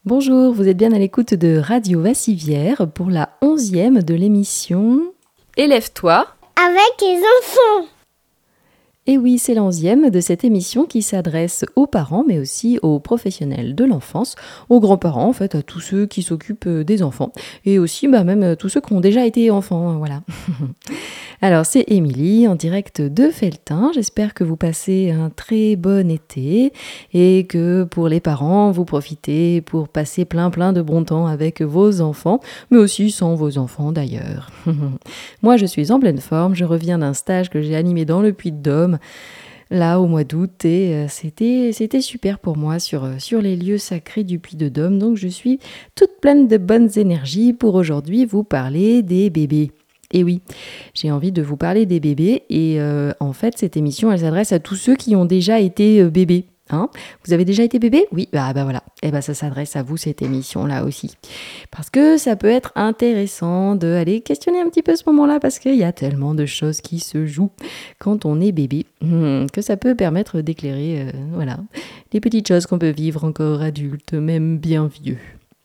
Bonjour, vous êtes bien à l'écoute de Radio Vassivière pour la 11e de l'émission Élève-toi avec les enfants. Et oui, c'est la 11e de cette émission qui s'adresse aux parents, mais aussi aux professionnels de l'enfance, aux grands-parents, en fait, à tous ceux qui s'occupent des enfants, et aussi même tous ceux qui ont déjà été enfants, voilà. Alors, c'est Émilie, en direct de Felletin. J'espère que vous passez un très bon été et que pour les parents, vous profitez pour passer plein de bon temps avec vos enfants, mais aussi sans vos enfants d'ailleurs. Moi, je suis en pleine forme, je reviens d'un stage que j'ai animé dans le Puy-de-Dôme, là au mois d'août, et c'était super pour moi sur les lieux sacrés du Puy-de-Dôme, donc je suis toute pleine de bonnes énergies pour aujourd'hui vous parler des bébés. Et oui, j'ai envie de vous parler des bébés et en fait cette émission elle s'adresse à tous ceux qui ont déjà été bébés. Hein, vous avez déjà été bébé ? Oui, bah voilà. Et bah ça s'adresse à vous cette émission-là aussi. Parce que ça peut être intéressant d'aller questionner un petit peu ce moment-là parce qu'il y a tellement de choses qui se jouent quand on est bébé que ça peut permettre d'éclairer voilà, les petites choses qu'on peut vivre encore adulte, même bien vieux.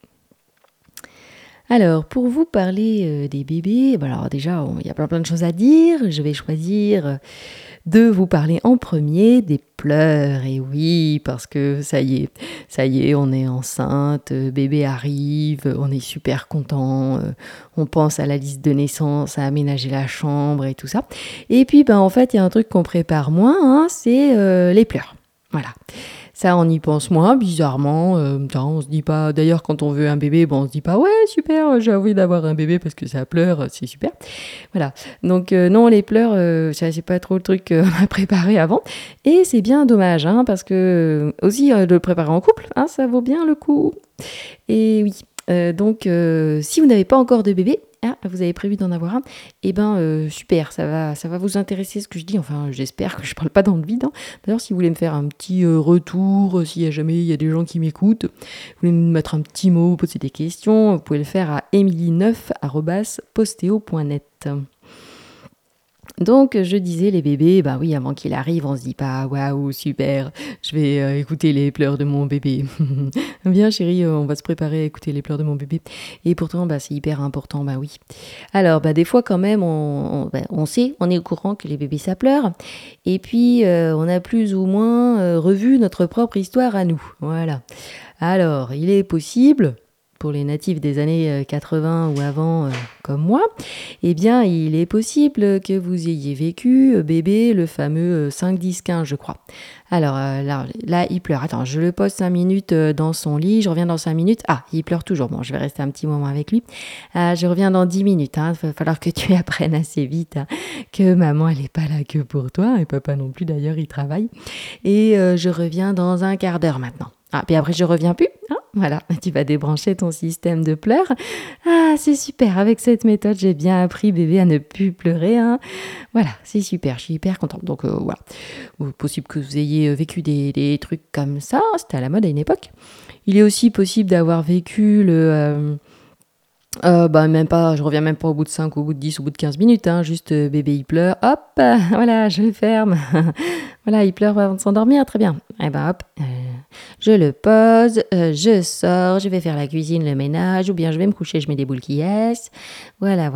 Alors, pour vous parler des bébés, alors déjà, il y a plein de choses à dire. Je vais choisir de vous parler en premier des pleurs. Et oui, parce que ça y est, on est enceinte, bébé arrive, on est super content, on pense à la liste de naissance, à aménager la chambre et tout ça. Et puis, en fait, il y a un truc qu'on prépare moins, c'est les pleurs. Voilà. Ça, on y pense moins, bizarrement. On se dit pas. D'ailleurs, quand on veut un bébé, on se dit pas ouais super, j'ai envie d'avoir un bébé parce que ça pleure, c'est super. Voilà. Donc non, les pleurs, ça c'est pas trop le truc à préparer avant. Et c'est bien dommage, parce que aussi de le préparer en couple, ça vaut bien le coup. Et oui. Donc, si vous n'avez pas encore de bébé, vous avez prévu d'en avoir un, super, ça va vous intéresser ce que je dis, enfin j'espère que je parle pas dans le vide. D'ailleurs, si vous voulez me faire un petit retour, s'il y a jamais il y a des gens qui m'écoutent, vous voulez me mettre un petit mot, poser des questions, vous pouvez le faire à emilie9@posteo.net. Donc, je disais, les bébés, oui, avant qu'il arrive, on se dit pas, waouh, super, je vais écouter les pleurs de mon bébé. Viens, chérie, on va se préparer à écouter les pleurs de mon bébé. Et pourtant, c'est hyper important, oui. Alors, des fois, quand même, on sait, on est au courant que les bébés, ça pleure. Et puis, on a plus ou moins revu notre propre histoire à nous. Voilà. Alors, il est possible, pour les natifs des années 80 ou avant comme moi, eh bien, il est possible que vous ayez vécu bébé le fameux 5, 10, 15, je crois. Alors là, il pleure. Attends, je le pose 5 minutes dans son lit, je reviens dans 5 minutes. Ah, il pleure toujours. Bon, je vais rester un petit moment avec lui. Je reviens dans 10 minutes. Il va falloir que tu apprennes assez vite que maman, elle n'est pas là que pour toi, et papa non plus d'ailleurs, il travaille. Et je reviens dans un quart d'heure maintenant. Puis après, je reviens plus. Voilà, tu vas débrancher ton système de pleurs. C'est super. Avec cette méthode, j'ai bien appris bébé à ne plus pleurer. Voilà, c'est super. Je suis hyper contente. Donc voilà, possible que vous ayez vécu des trucs comme ça. C'était à la mode à une époque. Il est aussi possible d'avoir vécu le... même pas, je reviens même pas au bout de 5, au bout de 10, au bout de 15 minutes, juste bébé il pleure, hop, voilà, je le ferme, voilà, il pleure avant de s'endormir, très bien, hop, je le pose, je sors, je vais faire la cuisine, le ménage, ou bien je vais me coucher, je mets des boules qui yes, voilà,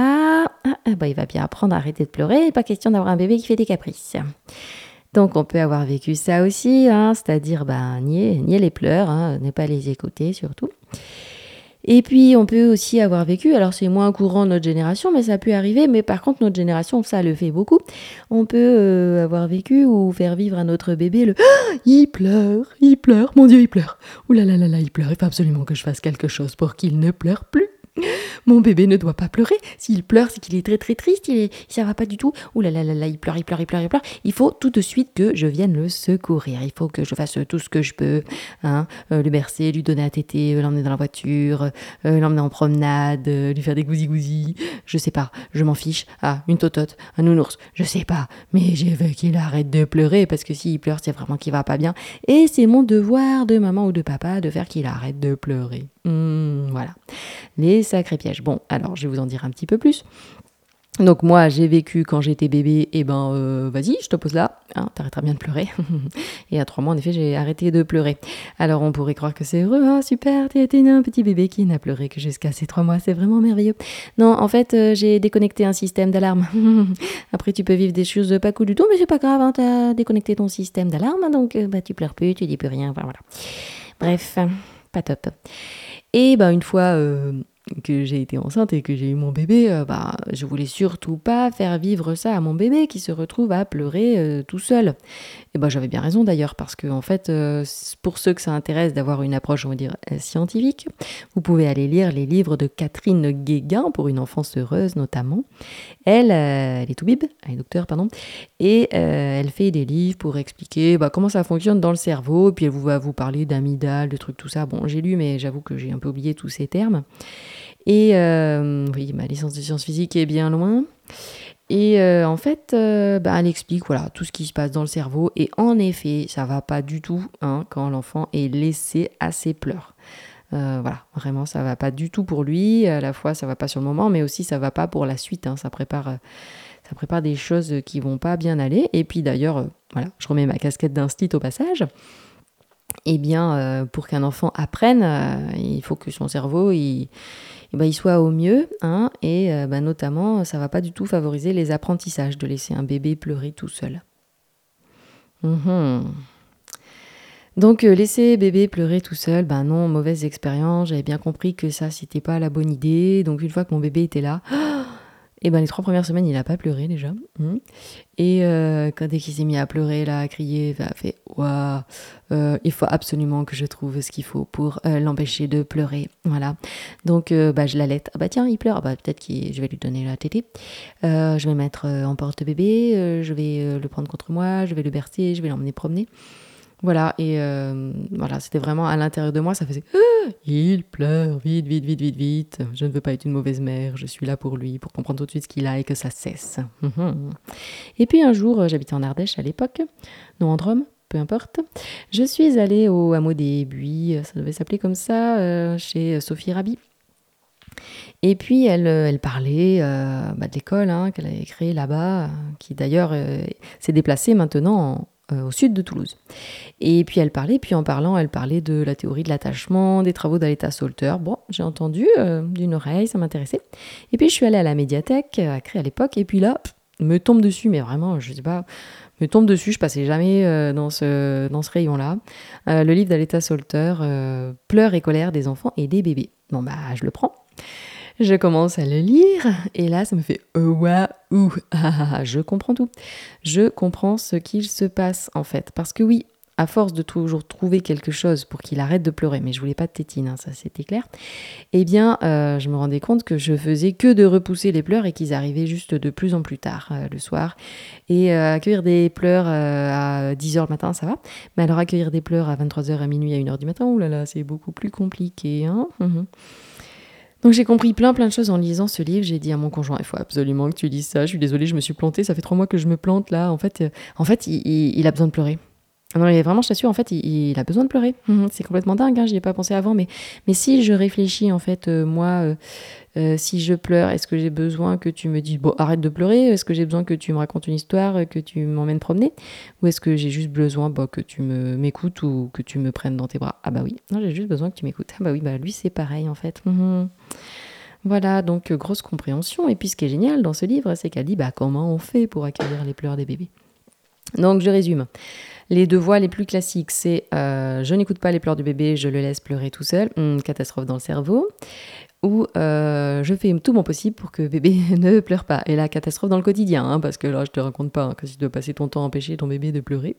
il va bien apprendre à arrêter de pleurer, pas question d'avoir un bébé qui fait des caprices. Donc on peut avoir vécu ça aussi, c'est-à-dire nier les pleurs, ne pas les écouter surtout. Et puis, on peut aussi avoir vécu, alors c'est moins courant notre génération, mais ça peut arriver, mais par contre, notre génération, ça le fait beaucoup. On peut avoir vécu ou faire vivre à notre bébé le « il pleure, mon Dieu, il pleure. Ouh là là là là, il pleure, il faut absolument que je fasse quelque chose pour qu'il ne pleure plus. » Mon bébé ne doit pas pleurer. S'il pleure, c'est qu'il est très très triste, ça va pas du tout. Ouh là là là là, il pleure. Il faut tout de suite que je vienne le secourir. Il faut que je fasse tout ce que je peux. Le bercer, lui donner à téter, l'emmener dans la voiture, l'emmener en promenade, lui faire des gousi-gousi. Je sais pas, je m'en fiche. Une totote, un nounours, je sais pas. Mais je veux qu'il arrête de pleurer parce que s'il pleure, c'est vraiment qu'il va pas bien. Et c'est mon devoir de maman ou de papa de faire qu'il arrête de pleurer. Voilà. Les sacrés pièges. Bon, alors je vais vous en dire un petit peu plus. Donc moi, j'ai vécu quand j'étais bébé, et vas-y, je te pose là, hein, t'arrêteras bien de pleurer. Et à 3 mois, en effet, j'ai arrêté de pleurer. Alors on pourrait croire que c'est heureux, hein, super, t'es un petit bébé qui n'a pleuré que jusqu'à ses 3 mois, c'est vraiment merveilleux. Non, en fait, j'ai déconnecté un système d'alarme. Après, tu peux vivre des choses pas cool du tout, mais c'est pas grave, hein, t'as déconnecté ton système d'alarme, donc tu pleures plus, tu dis plus rien, voilà. Bref, pas top. Et une fois que j'ai été enceinte et que j'ai eu mon bébé, je voulais surtout pas faire vivre ça à mon bébé qui se retrouve à pleurer tout seul. Et j'avais bien raison d'ailleurs, parce que en fait, pour ceux que ça intéresse d'avoir une approche, on va dire, scientifique, vous pouvez aller lire les livres de Catherine Guéguin pour une enfance heureuse notamment. Elle est toubib, elle est docteur, pardon, et elle fait des livres pour expliquer comment ça fonctionne dans le cerveau, et puis elle va vous parler d'amygdale, de trucs, tout ça. Bon, j'ai lu, mais j'avoue que j'ai un peu oublié tous ces termes. Et oui, ma licence de sciences physiques est bien loin. Et en fait, elle explique tout ce qui se passe dans le cerveau. Et en effet, ça va pas du tout quand l'enfant est laissé à ses pleurs. Vraiment, ça va pas du tout pour lui. À la fois, ça va pas sur le moment, mais aussi ça va pas pour la suite. Ça prépare des choses qui vont pas bien aller. Et puis d'ailleurs, je remets ma casquette d'instit au passage. Eh bien, pour qu'un enfant apprenne, il faut que son cerveau il soit au mieux, et notamment, ça va pas du tout favoriser les apprentissages de laisser un bébé pleurer tout seul. Donc, laisser bébé pleurer tout seul, non, mauvaise expérience, j'avais bien compris que ça, c'était pas la bonne idée. Donc, une fois que mon bébé était là, les 3 premières semaines, il a pas pleuré déjà. Et dès qu'il s'est mis à pleurer, là, à crier, il a fait « Waouh, il faut absolument que je trouve ce qu'il faut pour l'empêcher de pleurer. » Voilà. Donc, je l'allaite. Ah tiens, il pleure. Peut-être que je vais lui donner la tétée. Je vais le mettre en porte-bébé. Je vais le prendre contre moi. Je vais le bercer. Je vais l'emmener promener. Voilà. Et c'était vraiment à l'intérieur de moi. Ça faisait il pleure, vite, vite, vite, vite, vite. Je ne veux pas être une mauvaise mère. Je suis là pour lui, pour comprendre tout de suite ce qu'il a et que ça cesse. Et puis un jour, j'habitais en Ardèche à l'époque, non en Drôme, peu importe. Je suis allée au hameau des Buis, ça devait s'appeler comme ça, chez Sophie Rabi. Et puis elle parlait de l'école qu'elle avait créée là-bas, qui d'ailleurs s'est déplacée maintenant au sud de Toulouse. Et puis elle parlait, en parlant, elle parlait de la théorie de l'attachement, des travaux d'Aleta Solter. Bon, j'ai entendu d'une oreille, ça m'intéressait. Et puis je suis allée à la médiathèque, à créer à l'époque, et puis là, me tombe dessus, mais vraiment, je sais pas, me tombe dessus, je passais jamais dans ce rayon-là. Le livre d'Aleta Solter, Pleurs et colère des enfants et des bébés. Bon, je le prends. Je commence à le lire, et là, ça me fait waouh, je comprends tout. Je comprends ce qu'il se passe, en fait. Parce que oui, à force de toujours trouver quelque chose pour qu'il arrête de pleurer, mais je voulais pas de tétine, ça c'était clair, eh bien, je me rendais compte que je faisais que de repousser les pleurs et qu'ils arrivaient juste de plus en plus tard le soir. Et accueillir des pleurs à 10h le matin, ça va. Mais alors accueillir des pleurs à 23h, à minuit, à 1h du matin, oulala, c'est beaucoup plus compliqué. Donc j'ai compris plein de choses en lisant ce livre. J'ai dit à mon conjoint, il faut absolument que tu lises ça. Je suis désolée, je me suis plantée, ça fait 3 mois que je me plante là. En fait, il a besoin de pleurer. Non, mais vraiment, je t'assure, en fait, il a besoin de pleurer. C'est complètement dingue, j'y ai pas pensé avant. Mais si je réfléchis, en fait, moi, si je pleure, est-ce que j'ai besoin que tu me dises, bon, arrête de pleurer? Est-ce que j'ai besoin que tu me racontes une histoire, que tu m'emmènes promener? Ou est-ce que j'ai juste besoin que tu m'écoutes ou que tu me prennes dans tes bras? Ah bah oui, non, j'ai juste besoin que tu m'écoutes. Ah bah oui, lui, c'est pareil, en fait. Voilà, donc grosse compréhension. Et puis, ce qui est génial dans ce livre, c'est qu'elle dit, comment on fait pour accueillir les pleurs des bébés? Donc, je résume. Les 2 voies les plus classiques, c'est je n'écoute pas les pleurs du bébé, je le laisse pleurer tout seul, catastrophe dans le cerveau. Ou je fais tout mon possible pour que bébé ne pleure pas. Et la catastrophe dans le quotidien, parce que là, je te raconte pas que si tu dois passer ton temps à empêcher ton bébé de pleurer.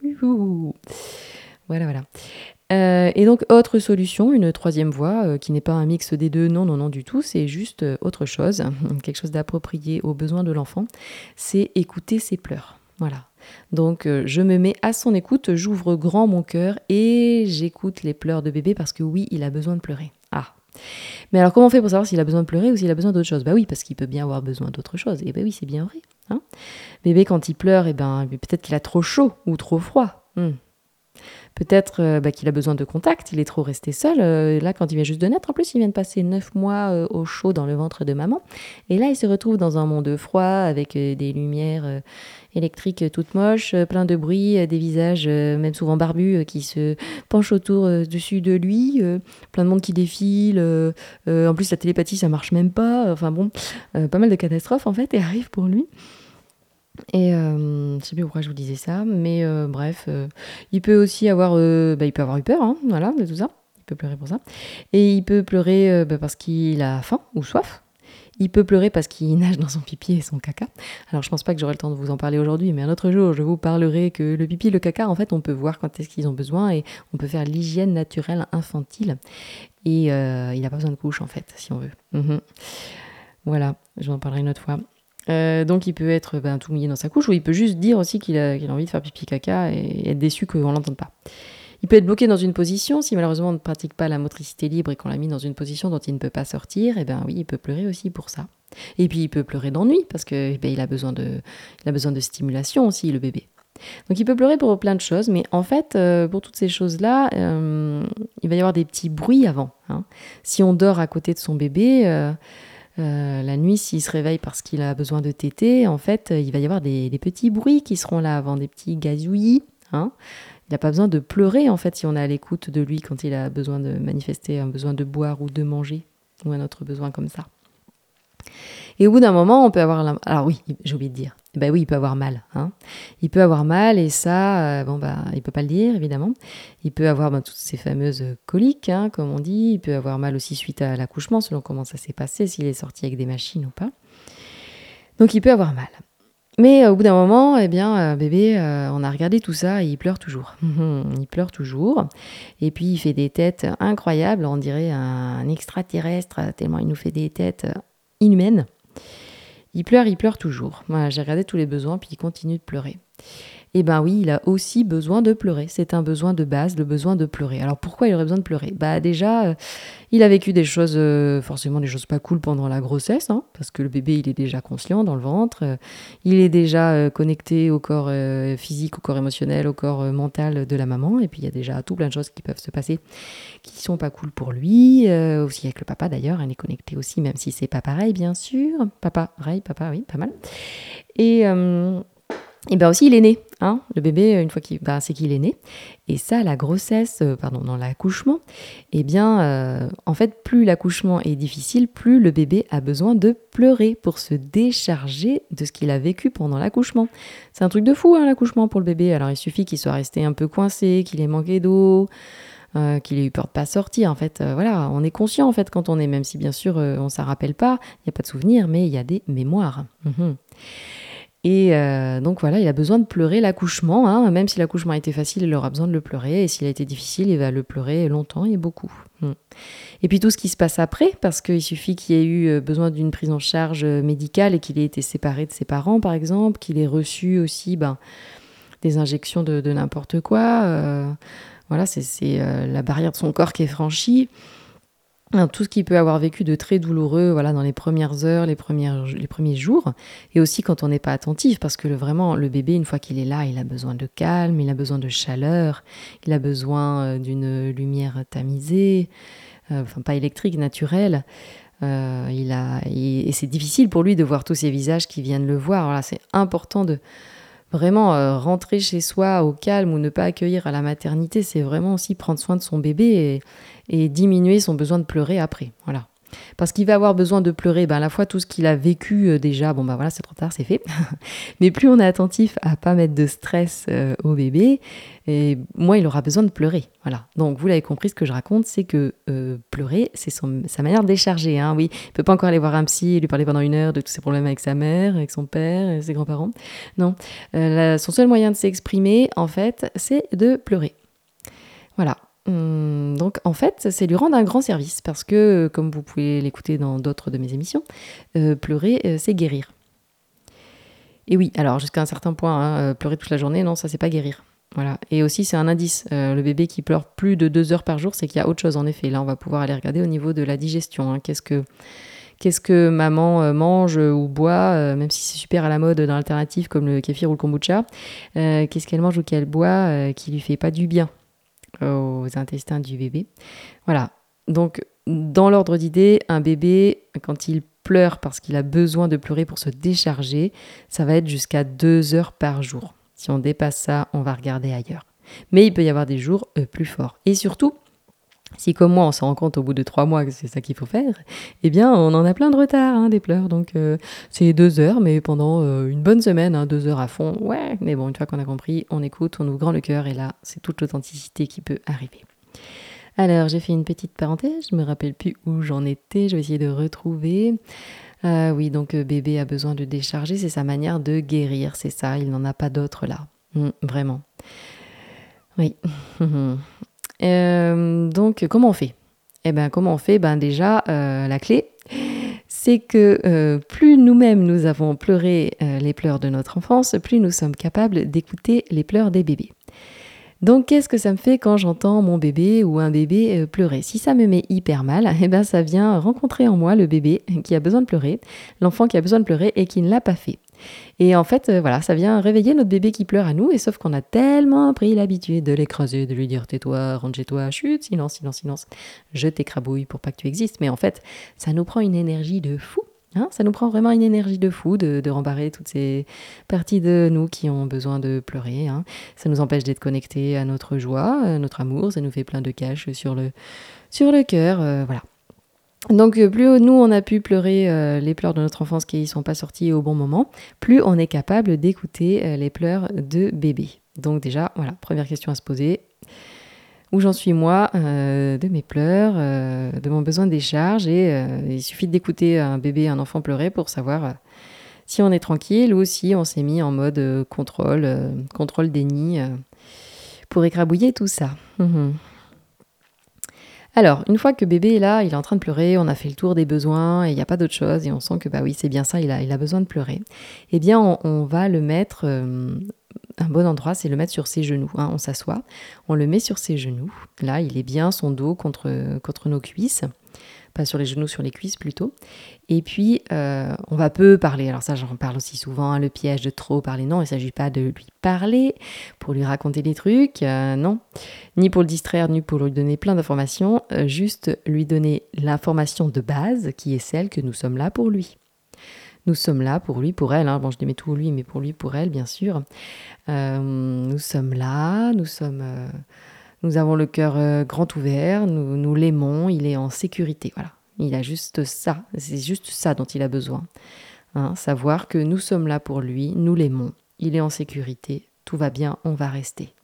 Voilà. Et donc, autre solution, une 3e voie, qui n'est pas un mix des deux, non du tout, c'est juste autre chose, quelque chose d'approprié aux besoins de l'enfant, c'est écouter ses pleurs. Voilà. Donc, je me mets à son écoute, j'ouvre grand mon cœur et j'écoute les pleurs de bébé parce que oui, il a besoin de pleurer. Mais alors, comment on fait pour savoir s'il a besoin de pleurer ou s'il a besoin d'autre chose? Oui, parce qu'il peut bien avoir besoin d'autre chose. Et oui, c'est bien vrai. Bébé, quand il pleure, peut-être qu'il a trop chaud ou trop froid. Peut-être qu'il a besoin de contact, il est trop resté seul. Là, quand il vient juste de naître, en plus, il vient de passer 9 mois au chaud dans le ventre de maman. Et là, il se retrouve dans un monde froid avec des lumières électriques toutes moches, plein de bruit, des visages, même souvent barbus, qui se penchent autour, dessus de lui, plein de monde qui défile. En plus, la télépathie, ça marche même pas. Enfin bon, pas mal de catastrophes, en fait, et arrivent pour lui. Et je sais plus pourquoi je vous disais ça, mais bref, il peut aussi avoir, il peut avoir eu peur, hein, voilà, de tout ça. Il peut pleurer pour ça. Et il peut pleurer parce qu'il a faim ou soif. Il peut pleurer parce qu'il nage dans son pipi et son caca. Alors je pense pas que j'aurai le temps de vous en parler aujourd'hui, mais un autre jour, je vous parlerai que le pipi et le caca, en fait, on peut voir quand est-ce qu'ils ont besoin et on peut faire l'hygiène naturelle infantile. Et il n'a pas besoin de couche, en fait, si on veut. Voilà, je vous en parlerai une autre fois. Donc il peut être tout mouillé dans sa couche, ou il peut juste dire aussi qu'il a envie de faire pipi caca et être déçu qu'on ne l'entende pas. Il peut être bloqué dans une position, si malheureusement on ne pratique pas la motricité libre et qu'on l'a mis dans une position dont il ne peut pas sortir, et oui, il peut pleurer aussi pour ça. Et puis il peut pleurer d'ennui, parce que il a besoin de stimulation aussi, le bébé. Donc il peut pleurer pour plein de choses, mais en fait, pour toutes ces choses-là, il va y avoir des petits bruits avant. Hein. Si on dort à côté de son bébé... la nuit, s'il se réveille parce qu'il a besoin de téter, en fait, il va y avoir des petits bruits qui seront là avant, des petits gazouillis. Hein. Il n'a pas besoin de pleurer, en fait, si on est à l'écoute de lui quand il a besoin de manifester un besoin de boire ou de manger, ou un autre besoin comme ça. Et au bout d'un moment, on peut avoir... Alors oui, j'ai oublié de dire. Oui, il peut avoir mal. Hein. Il peut avoir mal et ça, il peut pas le dire, évidemment. Il peut avoir toutes ces fameuses coliques, hein, comme on dit. Il peut avoir mal aussi suite à l'accouchement, selon comment ça s'est passé, s'il est sorti avec des machines ou pas. Donc il peut avoir mal. Mais au bout d'un moment, bébé, on a regardé tout ça et il pleure toujours. Il pleure toujours. Et puis il fait des têtes incroyables, on dirait un extraterrestre, tellement il nous fait des têtes inhumaines. Il pleure toujours. Voilà, j'ai regardé tous les besoins, puis il continue de pleurer. Et oui, il a aussi besoin de pleurer. C'est un besoin de base, le besoin de pleurer. Alors pourquoi il aurait besoin de pleurer ? Déjà, il a vécu des choses, forcément des choses pas cool pendant la grossesse, hein, parce que le bébé, il est déjà conscient dans le ventre. Il est déjà connecté au corps physique, au corps émotionnel, au corps mental de la maman. Et puis il y a déjà tout plein de choses qui peuvent se passer qui sont pas cool pour lui. Aussi avec le papa d'ailleurs, il est connecté aussi, même si c'est pas pareil, bien sûr. Papa, oui, pas mal. Et aussi, il est né. Hein, le bébé, une fois c'est qu'il est né. Et ça, la grossesse, dans l'accouchement, en fait, plus l'accouchement est difficile, plus le bébé a besoin de pleurer pour se décharger de ce qu'il a vécu pendant l'accouchement. C'est un truc de fou, hein, l'accouchement pour le bébé. Alors, il suffit qu'il soit resté un peu coincé, qu'il ait manqué d'eau, qu'il ait eu peur de pas sortir. En fait, on est conscient, en fait, quand on est, même si, bien sûr, on s'en rappelle pas, il n'y a pas de souvenirs, mais il y a des mémoires. Et donc voilà, il a besoin de pleurer l'accouchement, hein. Même si l'accouchement a été facile, il aura besoin de le pleurer. Et s'il a été difficile, il va le pleurer longtemps et beaucoup. Et puis tout ce qui se passe après, parce qu'il suffit qu'il ait eu besoin d'une prise en charge médicale et qu'il ait été séparé de ses parents, par exemple, qu'il ait reçu aussi des injections de n'importe quoi. Voilà, c'est la barrière de son corps qui est franchie. Tout ce qu'il peut avoir vécu de très douloureux dans les premières heures, les premiers jours, et aussi quand on n'est pas attentif, parce que vraiment, le bébé, une fois qu'il est là, il a besoin de calme, il a besoin de chaleur, il a besoin d'une lumière tamisée, pas électrique, naturelle. Et c'est difficile pour lui de voir tous ces visages qui viennent le voir. Voilà, c'est important de vraiment rentrer chez soi au calme ou ne pas accueillir à la maternité, c'est vraiment aussi prendre soin de son bébé et diminuer son besoin de pleurer après. Voilà. Parce qu'il va avoir besoin de pleurer, à la fois tout ce qu'il a vécu déjà, c'est trop tard, c'est fait. Mais plus on est attentif à pas mettre de stress au bébé, et moins il aura besoin de pleurer. Voilà. Donc vous l'avez compris, ce que je raconte, c'est que pleurer, c'est sa manière de décharger. Hein. Oui, il peut pas encore aller voir un psy et lui parler pendant 1 heure de tous ses problèmes avec sa mère, avec son père, et ses grands-parents. Non, son seul moyen de s'exprimer, en fait, c'est de pleurer. Voilà. Donc en fait, c'est lui rendre un grand service parce que, comme vous pouvez l'écouter dans d'autres de mes émissions, pleurer, c'est guérir. Et oui, alors jusqu'à un certain point, pleurer toute la journée, non, ça c'est pas guérir. Voilà. Et aussi c'est un indice, le bébé qui pleure plus de 2 heures par jour, c'est qu'il y a autre chose en effet. Là, on va pouvoir aller regarder au niveau de la digestion. Hein. Qu'est-ce que maman mange ou boit, même si c'est super à la mode dans l'alternative comme le kéfir ou le kombucha, qu'est-ce qu'elle mange ou qu'elle boit qui lui fait pas du bien. aux intestins du bébé. Voilà. Donc, dans l'ordre d'idée, un bébé, quand il pleure parce qu'il a besoin de pleurer pour se décharger, ça va être jusqu'à 2 heures par jour. Si on dépasse ça, on va regarder ailleurs. Mais il peut y avoir des jours plus forts. Et surtout, si comme moi on se rend compte au bout de 3 mois que c'est ça qu'il faut faire, eh bien on en a plein de retard, des pleurs. Donc c'est 2 heures, mais pendant une bonne semaine, 2 heures à fond, ouais. Mais bon, une fois qu'on a compris, on écoute, on ouvre grand le cœur et là, c'est toute l'authenticité qui peut arriver. Alors, j'ai fait une petite parenthèse, je me rappelle plus où j'en étais, je vais essayer de retrouver. Oui, donc bébé a besoin de décharger, c'est sa manière de guérir, c'est ça, il n'en a pas d'autre là. Vraiment. Oui. Donc, comment on fait? Eh bien, comment on fait? Déjà, la clé, c'est que plus nous-mêmes nous avons pleuré les pleurs de notre enfance, plus nous sommes capables d'écouter les pleurs des bébés. Donc, qu'est-ce que ça me fait quand j'entends mon bébé ou un bébé pleurer? Si ça me met hyper mal, eh ben, ça vient rencontrer en moi le bébé qui a besoin de pleurer, l'enfant qui a besoin de pleurer et qui ne l'a pas fait. Et en fait, voilà, ça vient réveiller notre bébé qui pleure à nous, et sauf qu'on a tellement pris l'habitude de l'écraser, de lui dire tais-toi, rentre chez toi, chut, silence, silence, silence, je t'écrabouille pour pas que tu existes. Mais en fait, ça nous prend une énergie de fou. Ça nous prend vraiment une énergie de fou de rembarrer toutes ces parties de nous qui ont besoin de pleurer. Ça nous empêche d'être connectés à notre joie, à notre amour, ça nous fait plein de caches sur le cœur, voilà. Donc plus nous on a pu pleurer les pleurs de notre enfance qui ne sont pas sortis au bon moment, plus on est capable d'écouter les pleurs de bébé. Donc déjà, voilà, première question à se poser. Où j'en suis moi de mes pleurs, de mon besoin de décharge, et il suffit d'écouter un bébé, un enfant pleurer pour savoir si on est tranquille ou si on s'est mis en mode contrôle déni pour écrabouiller tout ça. Alors, une fois que bébé est là, il est en train de pleurer, on a fait le tour des besoins et il n'y a pas d'autre chose et on sent que bah oui, c'est bien ça, il a besoin de pleurer. Eh bien, on va le mettre, un bon endroit, c'est le mettre sur ses genoux. On s'assoit, on le met sur ses genoux. Là, il est bien, son dos contre nos cuisses. Pas sur les genoux, sur les cuisses plutôt. Et puis, on va peu parler. Alors ça, j'en parle aussi souvent, le piège de trop parler. Non, il ne s'agit pas de lui parler pour lui raconter des trucs, non. Ni pour le distraire, ni pour lui donner plein d'informations. Juste lui donner l'information de base, qui est celle que nous sommes là pour lui. Nous sommes là pour lui, pour elle. Bon, je dis mais tout lui, mais pour lui, pour elle, bien sûr. Nous sommes là, nous avons le cœur grand ouvert, nous l'aimons, il est en sécurité, voilà. Il a juste ça, c'est juste ça dont il a besoin. Savoir que nous sommes là pour lui, nous l'aimons, il est en sécurité, tout va bien, on va rester.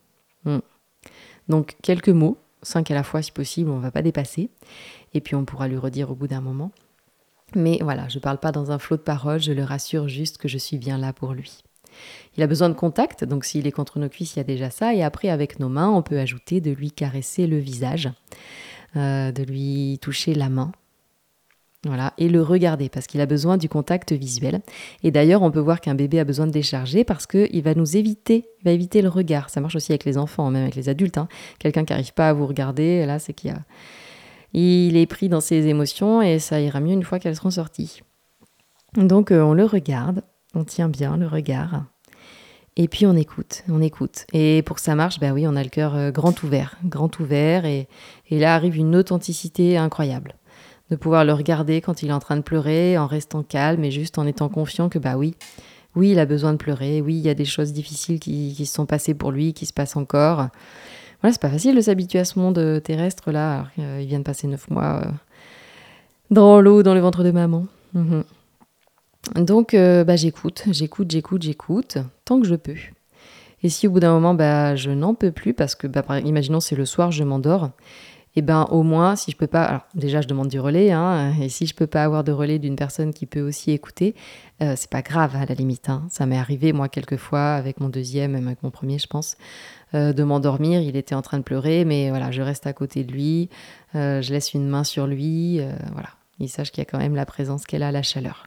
Donc quelques mots, 5 à la fois si possible, on ne va pas dépasser, et puis on pourra lui redire au bout d'un moment. Mais voilà, je ne parle pas dans un flot de paroles, je le rassure juste que je suis bien là pour lui. Il a besoin de contact, donc s'il est contre nos cuisses, il y a déjà ça. Et après, avec nos mains, on peut ajouter de lui caresser le visage, de lui toucher la main. Voilà, et le regarder, parce qu'il a besoin du contact visuel. Et d'ailleurs, on peut voir qu'un bébé a besoin de décharger parce qu'il va éviter le regard. Ça marche aussi avec les enfants, même avec les adultes. Quelqu'un qui n'arrive pas à vous regarder, là, c'est il est pris dans ses émotions et ça ira mieux une fois qu'elles seront sorties. Donc, on le regarde, on tient bien le regard. Et puis on écoute. Et pour que ça marche, oui, on a le cœur grand ouvert, et là arrive une authenticité incroyable. De pouvoir le regarder quand il est en train de pleurer, en restant calme et juste en étant confiant que oui, il a besoin de pleurer, oui, il y a des choses difficiles qui se sont passées pour lui, qui se passent encore. Voilà, c'est pas facile de s'habituer à ce monde terrestre là, alors qu'il vient de passer 9 mois dans l'eau, dans le ventre de maman. Donc, j'écoute, tant que je peux. Et si au bout d'un moment, je n'en peux plus, parce que, imaginons, c'est le soir, je m'endors, et au moins, si je peux pas... Alors, déjà, je demande du relais, et si je peux pas avoir de relais d'une personne qui peut aussi écouter, c'est pas grave, à la limite. Ça m'est arrivé, moi, quelques fois, avec mon deuxième, même avec mon premier, je pense, de m'endormir. Il était en train de pleurer, mais voilà, je reste à côté de lui, je laisse une main sur lui, voilà. Il sache qu'il y a quand même la présence qu'elle a, la chaleur.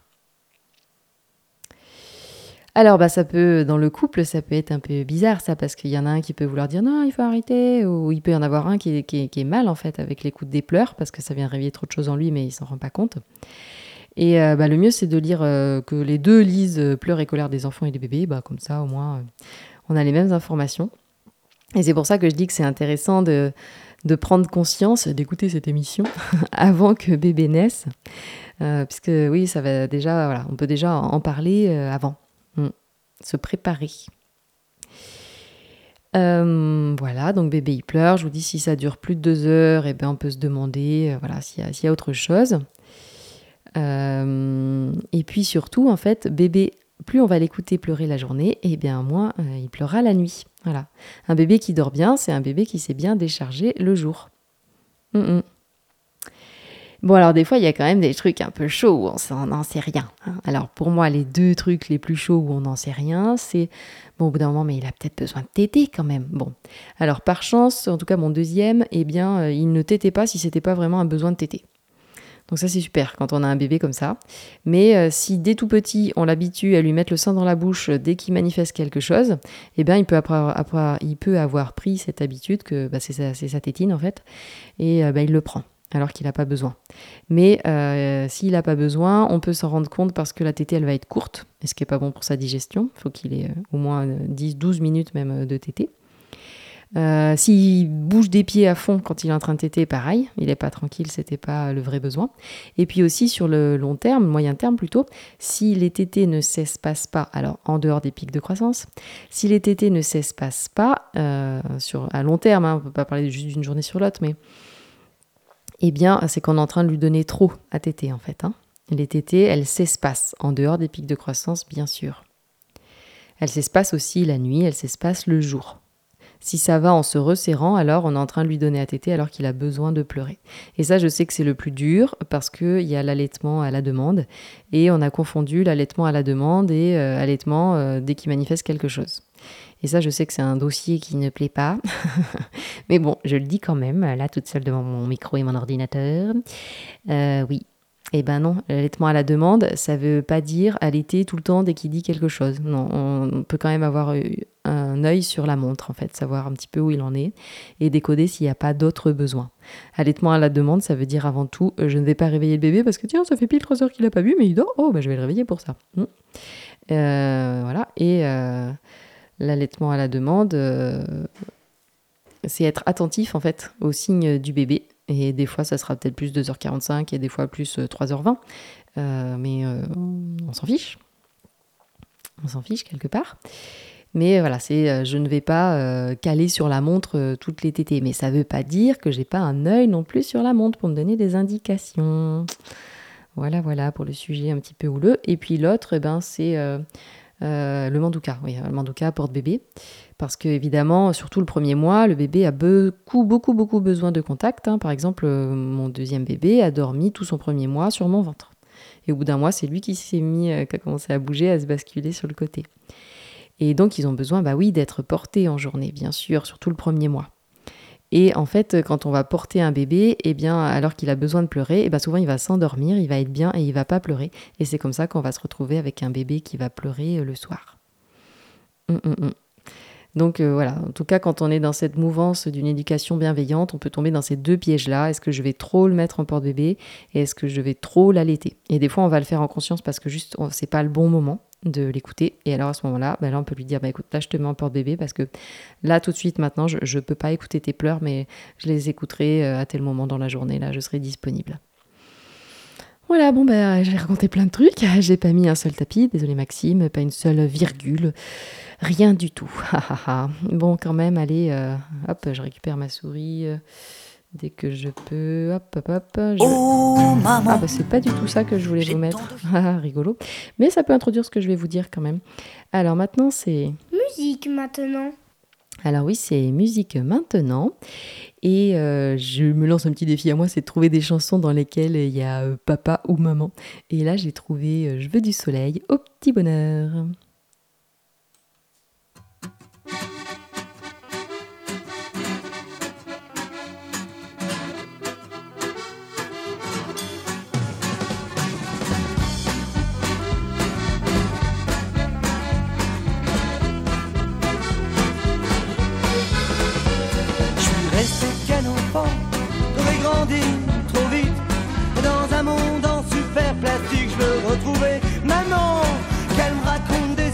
Alors, ça peut, dans le couple, ça peut être un peu bizarre, ça, parce qu'il y en a un qui peut vouloir dire non, il faut arrêter, ou il peut y en avoir un qui est mal, en fait, avec l'écoute des pleurs, parce que ça vient réveiller trop de choses en lui, mais il s'en rend pas compte. Et le mieux, c'est de lire que les deux lisent pleurs et colère des enfants et des bébés, comme ça, au moins, on a les mêmes informations. Et c'est pour ça que je dis que c'est intéressant de prendre conscience, d'écouter cette émission avant que bébé naisse. Puisque oui, ça va déjà, voilà, on peut déjà en parler avant. Se préparer. Voilà, donc bébé il pleure. Je vous dis, si ça dure plus de 2 heures, on peut se demander voilà, s'il y a autre chose. Et puis surtout, en fait, bébé, plus on va l'écouter pleurer la journée, moins il pleurera la nuit. Voilà. Un bébé qui dort bien, c'est un bébé qui s'est bien déchargé le jour. Bon, alors des fois, il y a quand même des trucs un peu chauds où on n'en sait rien. Alors pour moi, les 2 trucs les plus chauds où on n'en sait rien, c'est, bon, au bout d'un moment, mais il a peut-être besoin de téter quand même. Bon, alors par chance, en tout cas mon deuxième, il ne tétait pas si c'était pas vraiment un besoin de téter. Donc ça, c'est super quand on a un bébé comme ça. Mais si dès tout petit, on l'habitue à lui mettre le sein dans la bouche dès qu'il manifeste quelque chose, il peut avoir pris cette habitude que c'est sa tétine en fait, et il le prend alors qu'il n'a pas besoin. Mais s'il n'a pas besoin, on peut s'en rendre compte parce que la tétée, elle va être courte, ce qui n'est pas bon pour sa digestion. Il faut qu'il ait au moins 10-12 minutes même de tétée. S'il bouge des pieds à fond quand il est en train de téter, pareil, il n'est pas tranquille, c'était pas le vrai besoin. Et puis aussi sur le long terme, moyen terme plutôt, si les tétés ne s'espacent pas, alors en dehors des pics de croissance, si les tétés ne s'espacent pas, à long terme, on ne peut pas parler juste d'une journée sur l'autre, mais c'est qu'on est en train de lui donner trop à téter en fait. Les tétés, elles s'espacent en dehors des pics de croissance, bien sûr. Elles s'espacent aussi la nuit, elles s'espacent le jour. Si ça va en se resserrant, alors on est en train de lui donner à téter alors qu'il a besoin de pleurer. Et ça, je sais que c'est le plus dur parce qu'il y a l'allaitement à la demande et on a confondu l'allaitement à la demande et allaitement dès qu'il manifeste quelque chose. Et ça, je sais que c'est un dossier qui ne plaît pas. Mais bon, je le dis quand même, là, toute seule devant mon micro et mon ordinateur. Oui. Non, l'allaitement à la demande, ça veut pas dire allaiter tout le temps dès qu'il dit quelque chose. Non, on peut quand même avoir un œil sur la montre, en fait, savoir un petit peu où il en est et décoder s'il n'y a pas d'autres besoins. Allaitement à la demande, ça veut dire avant tout, je ne vais pas réveiller le bébé parce que tiens, ça fait pile 3 heures qu'il n'a pas bu, mais il dort, je vais le réveiller pour ça. Voilà, et l'allaitement à la demande, c'est être attentif, en fait, aux signes du bébé. Et des fois, ça sera peut-être plus 2h45 et des fois plus 3h20. Mais on s'en fiche. On s'en fiche quelque part. Mais voilà, je ne vais pas caler sur la montre toutes les tétées. Mais ça ne veut pas dire que je n'ai pas un œil non plus sur la montre pour me donner des indications. Voilà pour le sujet un petit peu houleux. Et puis l'autre, c'est le mandouka. Oui, le mandouka porte-bébé. Parce que évidemment, surtout le premier mois, le bébé a beaucoup besoin de contact. Par exemple, mon deuxième bébé a dormi tout son premier mois sur mon ventre. Et au bout d'un mois, c'est lui qui a commencé à bouger, à se basculer sur le côté. Et donc, ils ont besoin, d'être portés en journée, bien sûr, surtout le premier mois. Et en fait, quand on va porter un bébé, alors qu'il a besoin de pleurer, souvent il va s'endormir, il va être bien et il va pas pleurer. Et c'est comme ça qu'on va se retrouver avec un bébé qui va pleurer le soir. Donc voilà, en tout cas, quand on est dans cette mouvance d'une éducation bienveillante, on peut tomber dans ces 2 pièges-là. Est-ce que je vais trop le mettre en porte-bébé et est-ce que je vais trop l'allaiter ? Et des fois, on va le faire en conscience parce que juste, c'est pas le bon moment de l'écouter. Et alors à ce moment-là, là, on peut lui dire, écoute, là, je te mets en porte-bébé parce que là, tout de suite, maintenant, je peux pas écouter tes pleurs, mais je les écouterai à tel moment dans la journée. Là, je serai disponible. Voilà, j'ai raconté plein de trucs. J'ai pas mis un seul tapis, désolé Maxime, pas une seule virgule. Rien du tout. Bon, quand même, allez, je récupère ma souris dès que je peux. Oh, maman. C'est pas du tout ça que je voulais vous mettre. Rigolo. Mais ça peut introduire ce que je vais vous dire quand même. Alors maintenant, c'est... Musique maintenant. Alors oui, c'est musique maintenant. Et je me lance un petit défi à moi, c'est de trouver des chansons dans lesquelles il y a papa ou maman. Et là, j'ai trouvé Je veux du soleil au petit bonheur. Resté qu'un enfant, j'aurais grandi trop vite. Et dans un monde en super plastique, je veux retrouver maman, qu'elle me raconte des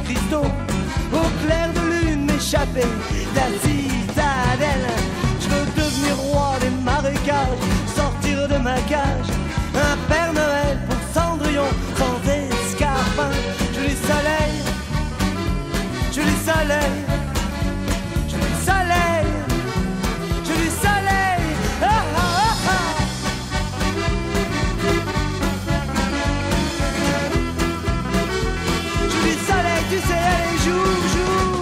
cristaux, au clair de lune m'échapper de la citadelle. Je veux devenir roi des marécages, sortir de ma cage, un Père Noël pour Cendrillon, sans escarpin. Je les soleil, je les soleil, je les soleil, je les soleil. Ah, ah, ah, ah. Je les soleil, tu sais, allez, joue, joue.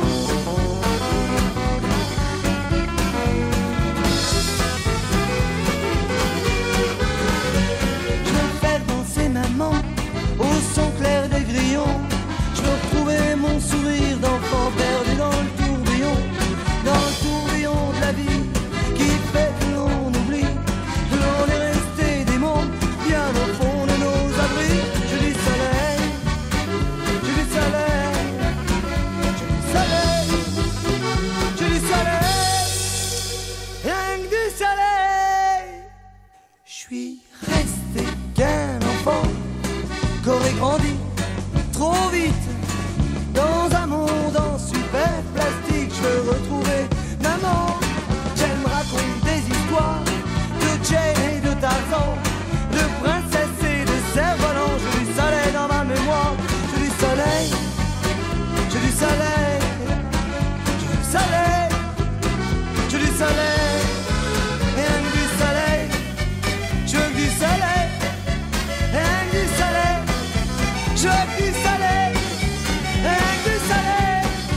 Je veux faire danser maman au son clair des grillons. Je veux retrouver mon sourire d'enfant perdu dans le tourbillon de la vie qui fait que l'on oublie que l'on est resté des mondes bien au fond de nos abris. Je dis soleil, je dis soleil, je dis soleil, je dis soleil, rien que du soleil. Je suis resté qu'un enfant qu'aurait grandi trop vite dans un monde en super plastique. Je veux retrouver maman. J'aime raconter des histoires de Jane et de Tarzan, de princesses et de cerfs-volants. Je dis soleil dans ma mémoire. Je dis soleil, je dis soleil, je dis soleil, je dis soleil, rien que du soleil. Je veux du soleil, rien que du soleil. Je veux du soleil, rien que du soleil.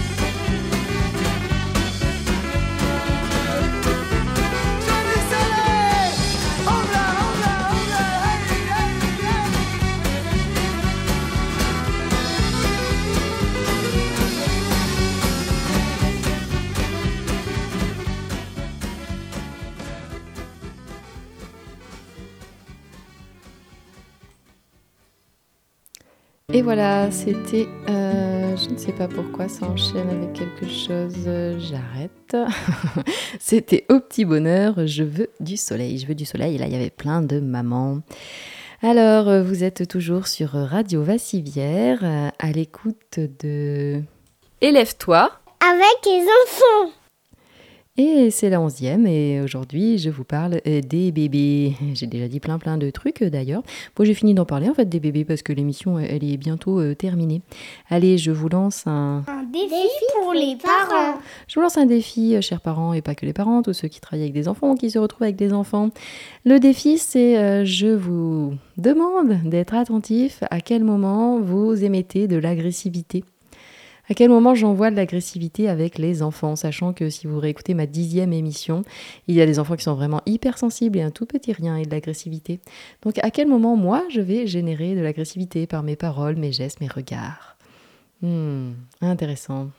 Je veux du soleil. On l'a, hey, hey, hey. Et voilà, c'était... je ne sais pas pourquoi ça enchaîne avec quelque chose, j'arrête. C'était Au petit bonheur, je veux du soleil. Je veux du soleil, et là il y avait plein de mamans. Alors, vous êtes toujours sur Radio Vassivière, à l'écoute de... Élève-toi. Avec les enfants. Et c'est la 11e et aujourd'hui je vous parle des bébés. J'ai déjà dit plein de trucs d'ailleurs. Bon, j'ai fini d'en parler en fait des bébés parce que l'émission elle est bientôt terminée. Allez, je vous lance un défi pour les parents. Je vous lance un défi, chers parents et pas que les parents, tous ceux qui travaillent avec des enfants, qui se retrouvent avec des enfants. Le défi c'est je vous demande d'être attentif à quel moment vous émettez de l'agressivité. À quel moment j'envoie de l'agressivité avec les enfants, sachant que si vous réécoutez ma 10e émission, il y a des enfants qui sont vraiment hypersensibles et un tout petit rien et de l'agressivité. Donc à quel moment moi je vais générer de l'agressivité par mes paroles, mes gestes, mes regards. Intéressant.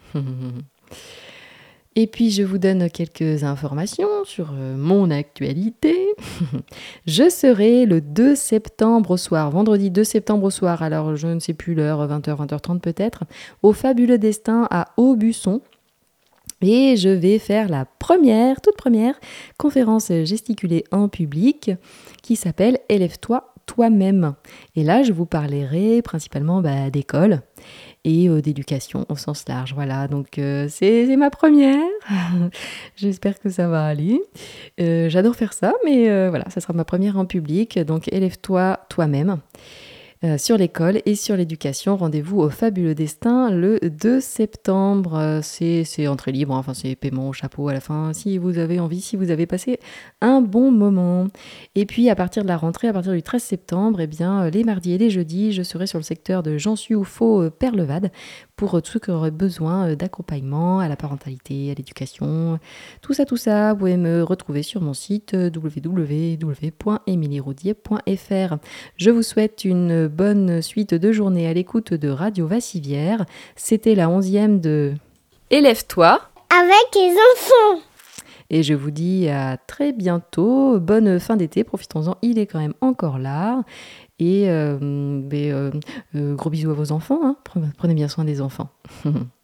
Et puis je vous donne quelques informations sur mon actualité. Je serai le 2 septembre au soir, vendredi 2 septembre au soir, alors je ne sais plus l'heure, 20h, 20h30 peut-être, au Fabuleux Destin à Aubusson. Et je vais faire la toute première conférence gesticulée en public qui s'appelle « Élève-toi toi-même ». Et là, je vous parlerai principalement d'école et d'éducation au sens large. Voilà, donc c'est ma première. J'espère que ça va aller. J'adore faire ça, mais voilà, ça sera ma première en public. Donc, élève-toi toi-même. Sur l'école et sur l'éducation, rendez-vous au Fabuleux Destin le 2 septembre. C'est entrée libre, enfin c'est paiement au chapeau à la fin, si vous avez envie, si vous avez passé un bon moment. Et puis à partir de la rentrée, à partir du 13 septembre, eh bien, les mardis et les jeudis, je serai sur le secteur de Jansu-Faux Perlevade pour tous ceux qui auraient besoin d'accompagnement à la parentalité, à l'éducation, tout ça. Vous pouvez me retrouver sur mon site www.emilieroudier.fr. Je vous souhaite une bonne suite de journée à l'écoute de Radio Vassivière. C'était la 11e de Élève-toi avec les enfants. Et je vous dis à très bientôt. Bonne fin d'été, profitons-en, il est quand même encore là. Et gros bisous à vos enfants, hein. Prenez bien soin des enfants.